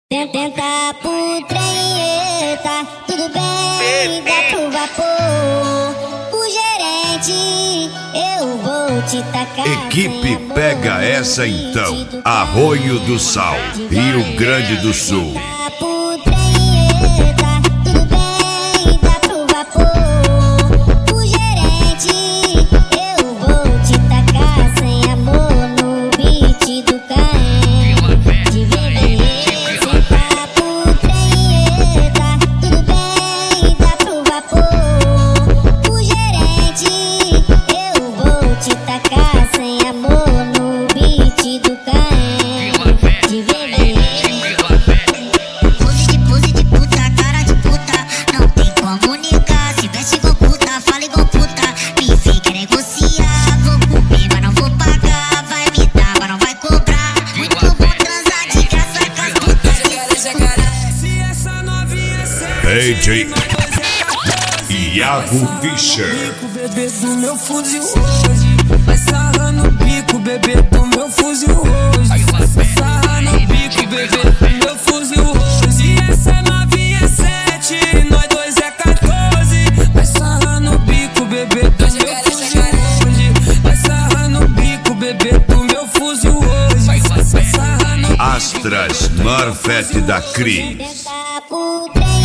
Tenta pro trem, tá tudo bem, dá pro vapor. O gerente, eu vou te tacar. Equipe pega essa então. Arroio do Sal, Rio Grande do Sul. Tenta pro trem, tá tudo bem, dá pro vapor. O gerente, eu vou te tacar sem amor no beat do Caem. De bebê. Te tacar sem amor no beat do Caem. De bebê. Pose de puta, cara de puta. Não tem como negar. Se veste igual puta, fala igual puta. Me vem quer negociar. Vou comer, mas não vou pagar. Vai me dar, mas não vai cobrar. Muito bom transar de graça com as putas. Se essa novinha é DJ Iago Fischer. bebê do meu fuzil hoje. Vai sarrar no bico, bebê do meu fuzil hoje. Vai sarrar no bico, bebê do meu fuzil hoje. Se essa novinha é 7, nós dois é 14. Vai sarrar no bico, bebê do meu fuzil hoje. Vai sarrar no bico, bebê do meu fuzil hoje. Vai sarrar no Astras Marfete da Cris. Tenta pro trem.